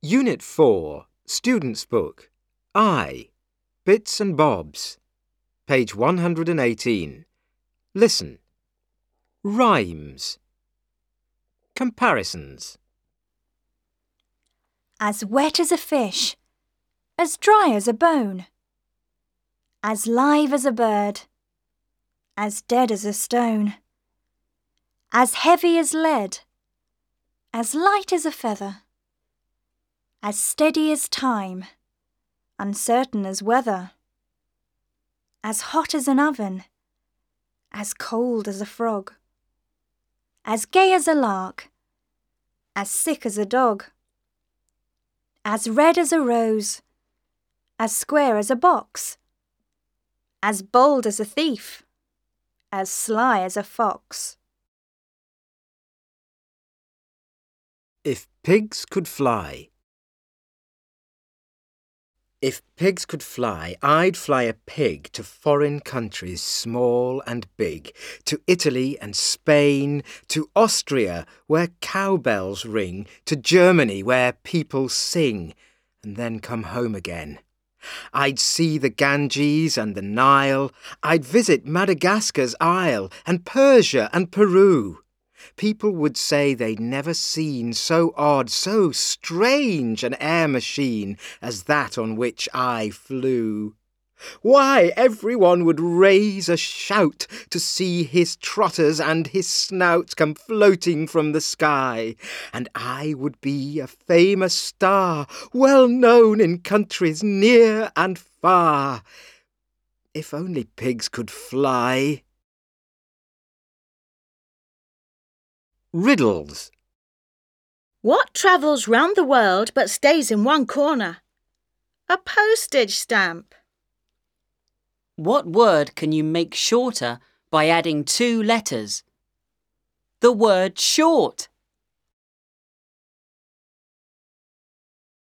Unit 4, Student's Book. I. Bits and Bobs. Page 118. Listen. Rhymes. Comparisons. As wet as a fish, as dry as a bone, as live as a bird, as dead as a stone, as heavy as lead, as light as a feather, as steady as time, uncertain as weather, as hot as an oven, as cold as a frog, as gay as a lark, as sick as a dog, as red as a rose, as square as a box, as bold as a thief, as sly as a fox. If pigs could fly. If pigs could fly, I'd fly a pig to foreign countries small and big, to Italy and Spain, to Austria where cowbells ring, to Germany where people sing, and then come home again. I'd see the Ganges and the Nile, I'd visit Madagascar's isle and Persia and Peru. People would say they'd never seen so odd, so strange an air machine as that on which I flew. Why, everyone would raise a shout to see his trotters and his snout come floating from the sky, and I would be a famous star, well known in countries near and far. If only pigs could fly. Riddles. What travels round the world but stays in one corner? A postage stamp. What word can you make shorter by adding 2 letters? The word short.